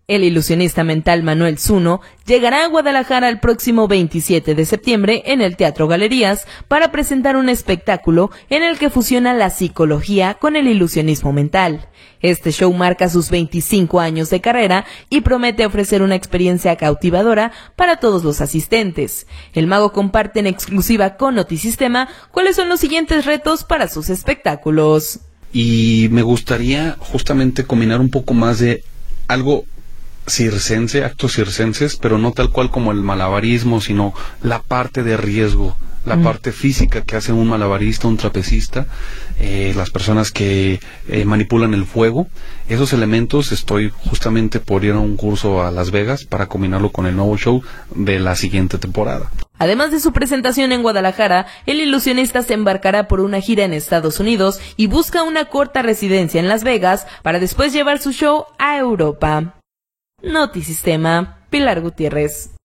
El ilusionista mental Manuel Zuno llegará a Guadalajara el próximo 27 de septiembre en el Teatro Galerías para presentar un espectáculo en el que fusiona la psicología con el ilusionismo mental. Este show marca sus 25 años de carrera y promete ofrecer una experiencia cautivadora para todos los asistentes. El mago comparte en exclusiva con Notisistema cuáles son los siguientes retos para sus espectáculos. Y me gustaría justamente combinar un poco más de algo circense, actos circenses, pero no tal cual como el malabarismo, sino la parte de riesgo, la parte física que hace un malabarista, un trapecista, las personas que manipulan el fuego. Esos elementos estoy justamente por ir a un curso a Las Vegas para combinarlo con el nuevo show de la siguiente temporada. Además de su presentación en Guadalajara, el ilusionista se embarcará por una gira en Estados Unidos y busca una corta residencia en Las Vegas para después llevar su show a Europa. Notisistema, Pilar Gutiérrez.